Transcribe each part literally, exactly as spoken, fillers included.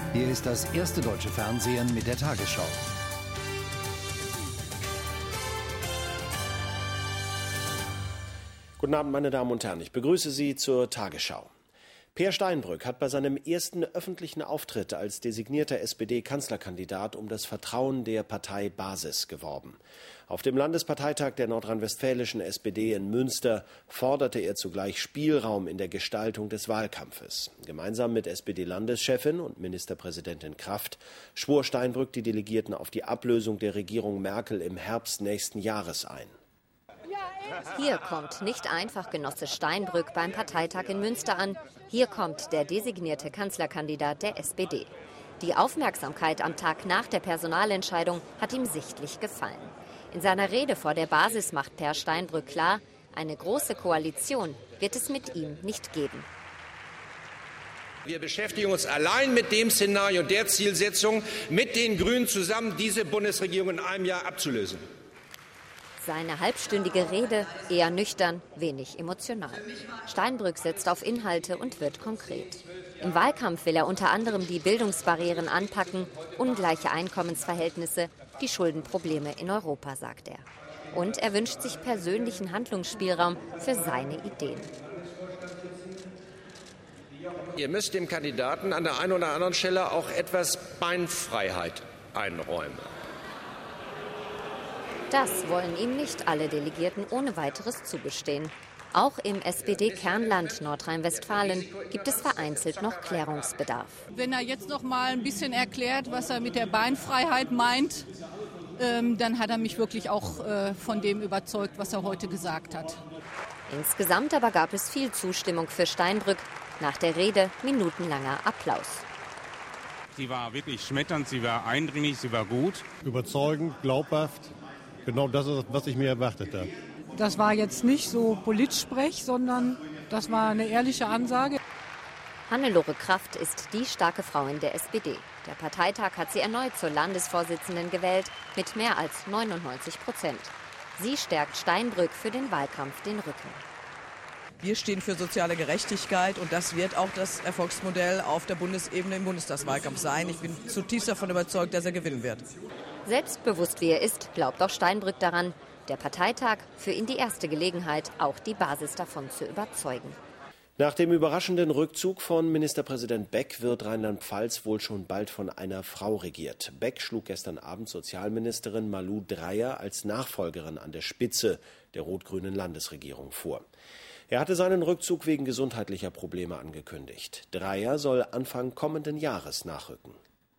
Hier ist das erste deutsche Fernsehen mit der Tagesschau. Guten Abend, meine Damen und Herren. Ich begrüße Sie zur Tagesschau. Peer Steinbrück hat bei seinem ersten öffentlichen Auftritt als designierter S P D-Kanzlerkandidat um das Vertrauen der Partei Basis geworben. Auf dem Landesparteitag der nordrhein-westfälischen S P D in Münster forderte er zugleich Spielraum in der Gestaltung des Wahlkampfes. Gemeinsam mit S P D-Landeschefin und Ministerpräsidentin Kraft schwor Steinbrück die Delegierten auf die Ablösung der Regierung Merkel im Herbst nächsten Jahres ein. Hier kommt nicht einfach Genosse Steinbrück beim Parteitag in Münster an. Hier kommt der designierte Kanzlerkandidat der S P D. Die Aufmerksamkeit am Tag nach der Personalentscheidung hat ihm sichtlich gefallen. In seiner Rede vor der Basis macht Peer Steinbrück klar, eine große Koalition wird es mit ihm nicht geben. Wir beschäftigen uns allein mit dem Szenario und der Zielsetzung, mit den Grünen zusammen diese Bundesregierung in einem Jahr abzulösen. Seine halbstündige Rede eher nüchtern, wenig emotional. Steinbrück setzt auf Inhalte und wird konkret. Im Wahlkampf will er unter anderem die Bildungsbarrieren anpacken, ungleiche Einkommensverhältnisse, die Schuldenprobleme in Europa, sagt er. Und er wünscht sich persönlichen Handlungsspielraum für seine Ideen. Ihr müsst dem Kandidaten an der einen oder anderen Stelle auch etwas Beinfreiheit einräumen. Das wollen ihm nicht alle Delegierten ohne weiteres zugestehen. Auch im S P D-Kernland Nordrhein-Westfalen gibt es vereinzelt noch Klärungsbedarf. Wenn er jetzt noch mal ein bisschen erklärt, was er mit der Beinfreiheit meint, ähm, dann hat er mich wirklich auch äh, von dem überzeugt, was er heute gesagt hat. Insgesamt aber gab es viel Zustimmung für Steinbrück. Nach der Rede minutenlanger Applaus. Sie war wirklich schmetternd, sie war eindringlich, sie war gut. Überzeugend, glaubhaft. Genau das ist, was ich mir erwartet habe. Das war jetzt nicht so Politsprech, sondern das war eine ehrliche Ansage. Hannelore Kraft ist die starke Frau in der S P D. Der Parteitag hat sie erneut zur Landesvorsitzenden gewählt mit mehr als neunundneunzig Prozent. Sie stärkt Steinbrück für den Wahlkampf den Rücken. Wir stehen für soziale Gerechtigkeit und das wird auch das Erfolgsmodell auf der Bundesebene im Bundestagswahlkampf sein. Ich bin zutiefst davon überzeugt, dass er gewinnen wird. Selbstbewusst wie er ist, glaubt auch Steinbrück daran. Der Parteitag für ihn die erste Gelegenheit, auch die Basis davon zu überzeugen. Nach dem überraschenden Rückzug von Ministerpräsident Beck wird Rheinland-Pfalz wohl schon bald von einer Frau regiert. Beck schlug gestern Abend Sozialministerin Malu Dreyer als Nachfolgerin an der Spitze der rot-grünen Landesregierung vor. Er hatte seinen Rückzug wegen gesundheitlicher Probleme angekündigt. Dreyer soll Anfang kommenden Jahres nachrücken.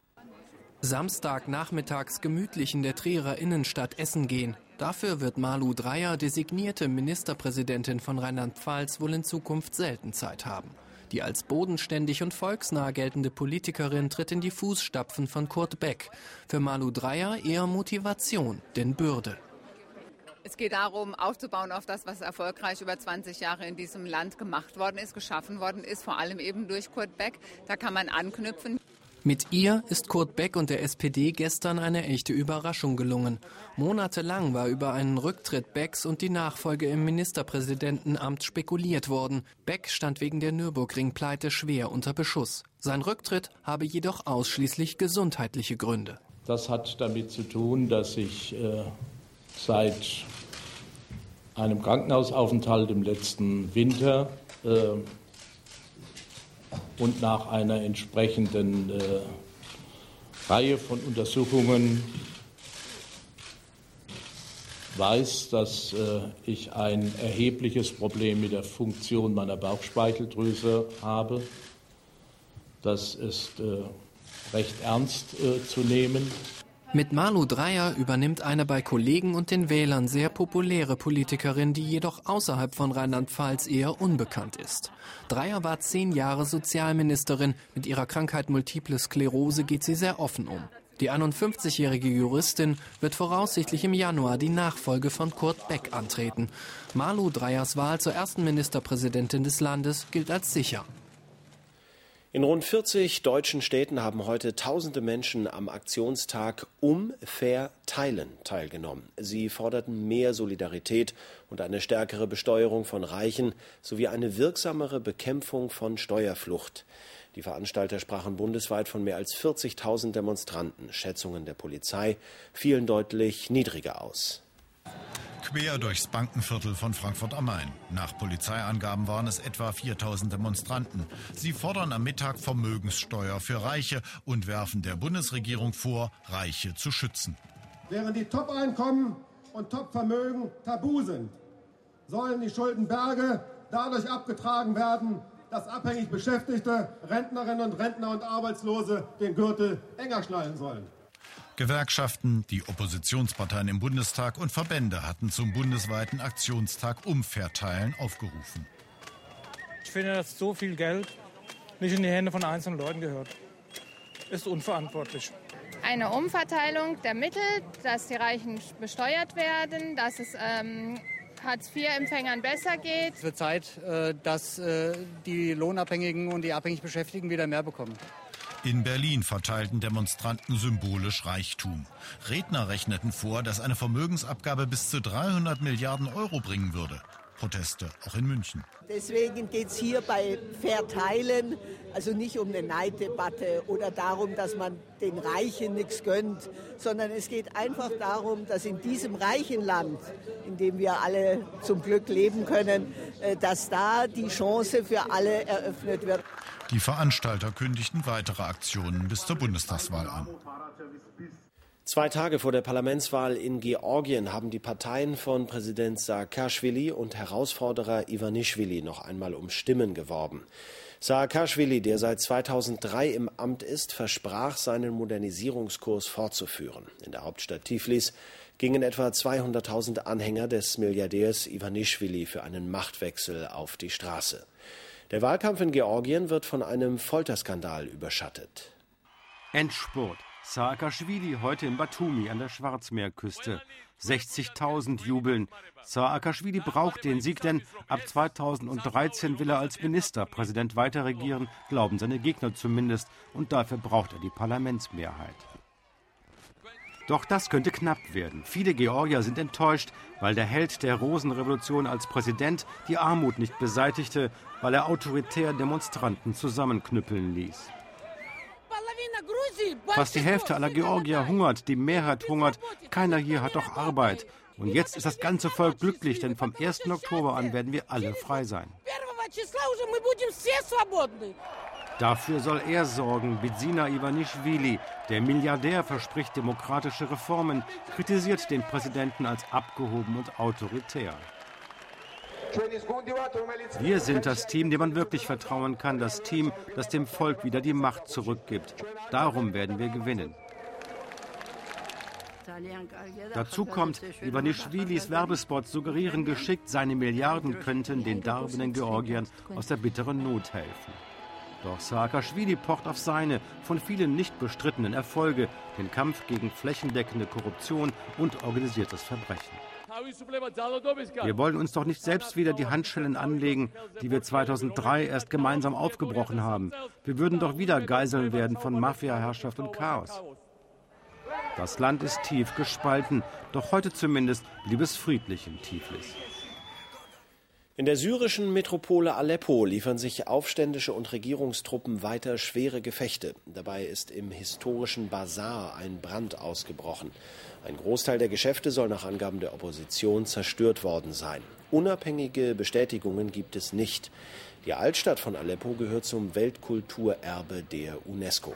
Samstagnachmittags gemütlich in der Trierer Innenstadt essen gehen. Dafür wird Malu Dreyer, designierte Ministerpräsidentin von Rheinland-Pfalz, wohl in Zukunft selten Zeit haben. Die als bodenständig und volksnah geltende Politikerin tritt in die Fußstapfen von Kurt Beck. Für Malu Dreyer eher Motivation, denn Bürde. Es geht darum, aufzubauen auf das, was erfolgreich über zwanzig Jahre in diesem Land gemacht worden ist, geschaffen worden ist, vor allem eben durch Kurt Beck. Da kann man anknüpfen. Mit ihr ist Kurt Beck und der S P D gestern eine echte Überraschung gelungen. Monatelang war über einen Rücktritt Becks und die Nachfolge im Ministerpräsidentenamt spekuliert worden. Beck stand wegen der Nürburgring-Pleite schwer unter Beschuss. Sein Rücktritt habe jedoch ausschließlich gesundheitliche Gründe. Das hat damit zu tun, dass ich äh, seit einem Krankenhausaufenthalt im letzten Winter äh, und nach einer entsprechenden äh, Reihe von Untersuchungen weiß, dass äh, ich ein erhebliches Problem mit der Funktion meiner Bauchspeicheldrüse habe. Das ist äh, recht ernst äh, zu nehmen. Mit Malu Dreyer übernimmt eine bei Kollegen und den Wählern sehr populäre Politikerin, die jedoch außerhalb von Rheinland-Pfalz eher unbekannt ist. Dreyer war zehn Jahre Sozialministerin. Mit ihrer Krankheit Multiple Sklerose geht sie sehr offen um. Die einundfünfzigjährige Juristin wird voraussichtlich im Januar die Nachfolge von Kurt Beck antreten. Malu Dreyers Wahl zur ersten Ministerpräsidentin des Landes gilt als sicher. In rund vierzig deutschen Städten haben heute tausende Menschen am Aktionstag Umverteilen teilgenommen. Sie forderten mehr Solidarität und eine stärkere Besteuerung von Reichen sowie eine wirksamere Bekämpfung von Steuerflucht. Die Veranstalter sprachen bundesweit von mehr als vierzigtausend Demonstranten. Schätzungen der Polizei fielen deutlich niedriger aus. Quer durchs Bankenviertel von Frankfurt am Main. Nach Polizeiangaben waren es etwa viertausend Demonstranten. Sie fordern am Mittag Vermögenssteuer für Reiche und werfen der Bundesregierung vor, Reiche zu schützen. Während die Top-Einkommen und Top-Vermögen tabu sind, sollen die Schuldenberge dadurch abgetragen werden, dass abhängig Beschäftigte, Rentnerinnen und Rentner und Arbeitslose den Gürtel enger schnallen sollen. Gewerkschaften, die Oppositionsparteien im Bundestag und Verbände hatten zum bundesweiten Aktionstag Umverteilen aufgerufen. Ich finde, dass so viel Geld nicht in die Hände von einzelnen Leuten gehört. Ist unverantwortlich. Eine Umverteilung der Mittel, dass die Reichen besteuert werden, dass es ähm, Hartz vier Empfängern besser geht. Es wird Zeit, äh, dass äh, die Lohnabhängigen und die abhängig Beschäftigten wieder mehr bekommen. In Berlin verteilten Demonstranten symbolisch Reichtum. Redner rechneten vor, dass eine Vermögensabgabe bis zu dreihundert Milliarden Euro bringen würde. Proteste auch in München. Deswegen geht es hier bei Verteilen also nicht um eine Neiddebatte oder darum, dass man den Reichen nichts gönnt, sondern es geht einfach darum, dass in diesem reichen Land, in dem wir alle zum Glück leben können, dass da die Chance für alle eröffnet wird. Die Veranstalter kündigten weitere Aktionen bis zur Bundestagswahl an. Zwei Tage vor der Parlamentswahl in Georgien haben die Parteien von Präsident Saakaschwili und Herausforderer Iwanischwili noch einmal um Stimmen geworben. Saakaschwili, der seit zweitausenddrei im Amt ist, versprach, seinen Modernisierungskurs fortzuführen. In der Hauptstadt Tiflis gingen etwa zweihunderttausend Anhänger des Milliardärs Iwanischwili für einen Machtwechsel auf die Straße. Der Wahlkampf in Georgien wird von einem Folterskandal überschattet. Endspurt. Saakaschwili heute in Batumi an der Schwarzmeerküste. sechzigtausend jubeln. Saakaschwili braucht den Sieg, denn ab zweitausenddreizehn will er als Ministerpräsident weiter regieren, glauben seine Gegner zumindest. Und dafür braucht er die Parlamentsmehrheit. Doch das könnte knapp werden. Viele Georgier sind enttäuscht, weil der Held der Rosenrevolution als Präsident die Armut nicht beseitigte, weil er autoritär Demonstranten zusammenknüppeln ließ. Fast die Hälfte aller Georgier hungert, die Mehrheit hungert, keiner hier hat doch Arbeit. Und jetzt ist das ganze Volk glücklich, denn vom ersten Oktober an werden wir alle frei sein. Dafür soll er sorgen, Bidzina Iwanischwili. Der Milliardär verspricht demokratische Reformen, kritisiert den Präsidenten als abgehoben und autoritär. Wir sind das Team, dem man wirklich vertrauen kann, das Team, das dem Volk wieder die Macht zurückgibt. Darum werden wir gewinnen. Dazu kommt, Iwanischwilis Werbespots suggerieren geschickt, seine Milliarden könnten den darbenden Georgiern aus der bitteren Not helfen. Doch Saakaschwili pocht auf seine, von vielen nicht bestrittenen Erfolge, den Kampf gegen flächendeckende Korruption und organisiertes Verbrechen. Wir wollen uns doch nicht selbst wieder die Handschellen anlegen, die wir zweitausenddrei erst gemeinsam aufgebrochen haben. Wir würden doch wieder Geiseln werden von Mafiaherrschaft und Chaos. Das Land ist tief gespalten, doch heute zumindest blieb es friedlich in Tiflis. In der syrischen Metropole Aleppo liefern sich Aufständische und Regierungstruppen weiter schwere Gefechte. Dabei ist im historischen Basar ein Brand ausgebrochen. Ein Großteil der Geschäfte soll nach Angaben der Opposition zerstört worden sein. Unabhängige Bestätigungen gibt es nicht. Die Altstadt von Aleppo gehört zum Weltkulturerbe der UNESCO.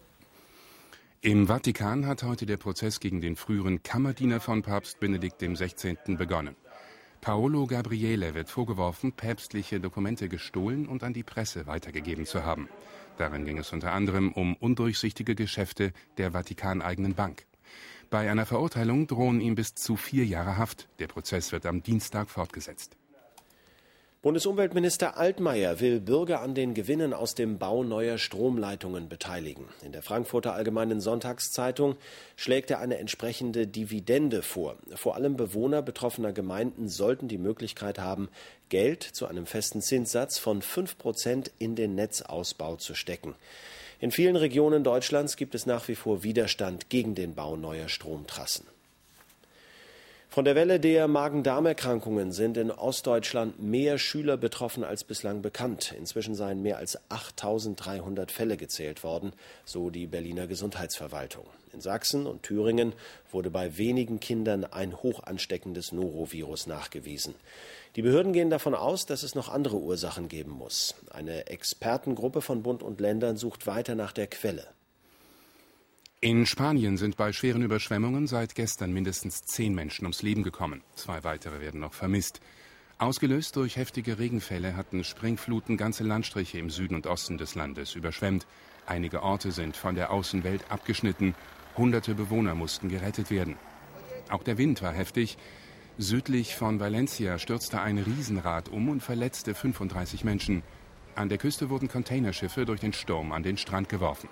Im Vatikan hat heute der Prozess gegen den früheren Kammerdiener von Papst Benedikt der Sechzehnten begonnen. Paolo Gabriele wird vorgeworfen, päpstliche Dokumente gestohlen und an die Presse weitergegeben zu haben. Darin ging es unter anderem um undurchsichtige Geschäfte der Vatikaneigenen Bank. Bei einer Verurteilung drohen ihm bis zu vier Jahre Haft. Der Prozess wird am Dienstag fortgesetzt. Bundesumweltminister Altmaier will Bürger an den Gewinnen aus dem Bau neuer Stromleitungen beteiligen. In der Frankfurter Allgemeinen Sonntagszeitung schlägt er eine entsprechende Dividende vor. Vor allem Bewohner betroffener Gemeinden sollten die Möglichkeit haben, Geld zu einem festen Zinssatz von fünf Prozent in den Netzausbau zu stecken. In vielen Regionen Deutschlands gibt es nach wie vor Widerstand gegen den Bau neuer Stromtrassen. Von der Welle der Magen-Darm-Erkrankungen sind in Ostdeutschland mehr Schüler betroffen als bislang bekannt. Inzwischen seien mehr als achttausenddreihundert Fälle gezählt worden, so die Berliner Gesundheitsverwaltung. In Sachsen und Thüringen wurde bei wenigen Kindern ein hoch ansteckendes Norovirus nachgewiesen. Die Behörden gehen davon aus, dass es noch andere Ursachen geben muss. Eine Expertengruppe von Bund und Ländern sucht weiter nach der Quelle. In Spanien sind bei schweren Überschwemmungen seit gestern mindestens zehn Menschen ums Leben gekommen. Zwei weitere werden noch vermisst. Ausgelöst durch heftige Regenfälle hatten Springfluten ganze Landstriche im Süden und Osten des Landes überschwemmt. Einige Orte sind von der Außenwelt abgeschnitten. Hunderte Bewohner mussten gerettet werden. Auch der Wind war heftig. Südlich von Valencia stürzte ein Riesenrad um und verletzte fünfunddreißig Menschen. An der Küste wurden Containerschiffe durch den Sturm an den Strand geworfen.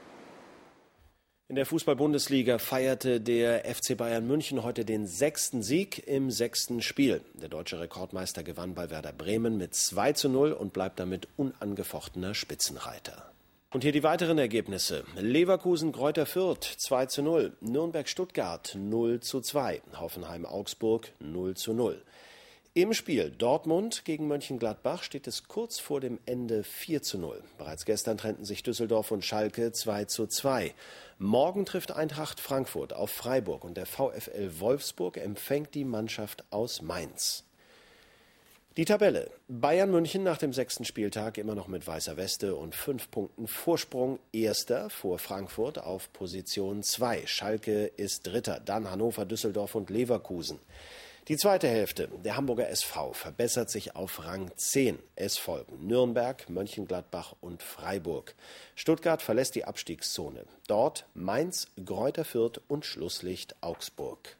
In der Fußball-Bundesliga feierte der F C Bayern München heute den sechsten Sieg im sechsten Spiel. Der deutsche Rekordmeister gewann bei Werder Bremen mit zwei zu null und bleibt damit unangefochtener Spitzenreiter. Und hier die weiteren Ergebnisse. Leverkusen-Greuther Fürth zwei zu null, Nürnberg-Stuttgart null zu zwei, Hoffenheim-Augsburg null zu null. Im Spiel Dortmund gegen Mönchengladbach steht es kurz vor dem Ende vier zu null. Bereits gestern trennten sich Düsseldorf und Schalke zwei zu zwei. Morgen trifft Eintracht Frankfurt auf Freiburg und der VfL Wolfsburg empfängt die Mannschaft aus Mainz. Die Tabelle. Bayern München nach dem sechsten Spieltag immer noch mit weißer Weste und fünf Punkten Vorsprung. Erster vor Frankfurt auf Position zwei. Schalke ist Dritter, dann Hannover, Düsseldorf und Leverkusen. Die zweite Hälfte, der Hamburger S V, verbessert sich auf Rang zehn. Es folgen Nürnberg, Mönchengladbach und Freiburg. Stuttgart verlässt die Abstiegszone. Dort Mainz, Greuther Fürth und Schlusslicht Augsburg.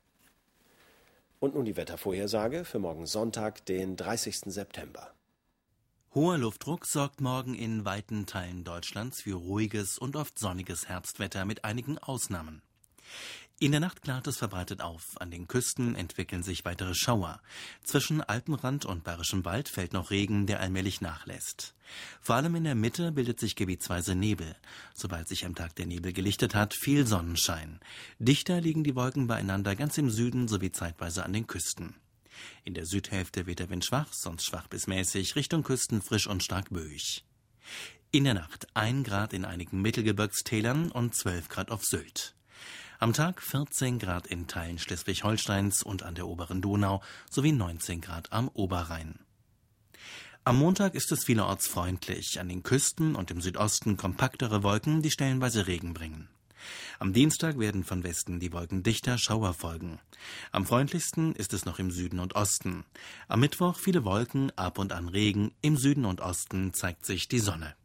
Und nun die Wettervorhersage für morgen Sonntag, den dreißigsten September. Hoher Luftdruck sorgt morgen in weiten Teilen Deutschlands für ruhiges und oft sonniges Herbstwetter mit einigen Ausnahmen. In der Nacht klart es verbreitet auf. An den Küsten entwickeln sich weitere Schauer. Zwischen Alpenrand und Bayerischem Wald fällt noch Regen, der allmählich nachlässt. Vor allem in der Mitte bildet sich gebietsweise Nebel. Sobald sich am Tag der Nebel gelichtet hat, viel Sonnenschein. Dichter liegen die Wolken beieinander ganz im Süden sowie zeitweise an den Küsten. In der Südhälfte weht der Wind schwach, sonst schwach bis mäßig, Richtung Küsten frisch und stark böig. In der Nacht ein Grad in einigen Mittelgebirgstälern und zwölf Grad auf Sylt. Am Tag vierzehn Grad in Teilen Schleswig-Holsteins und an der oberen Donau sowie neunzehn Grad am Oberrhein. Am Montag ist es vielerorts freundlich, an den Küsten und im Südosten kompaktere Wolken, die stellenweise Regen bringen. Am Dienstag werden von Westen die Wolken dichter, Schauer folgen. Am freundlichsten ist es noch im Süden und Osten. Am Mittwoch viele Wolken, ab und an Regen, im Süden und Osten zeigt sich die Sonne.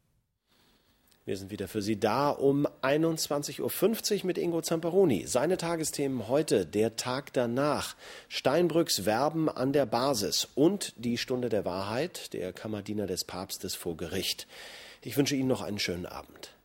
Wir sind wieder für Sie da um einundzwanzig Uhr fünfzig mit Ingo Zamperoni. Seine Tagesthemen heute, der Tag danach, Steinbrücks Werben an der Basis und die Stunde der Wahrheit, der Kammerdiener des Papstes vor Gericht. Ich wünsche Ihnen noch einen schönen Abend.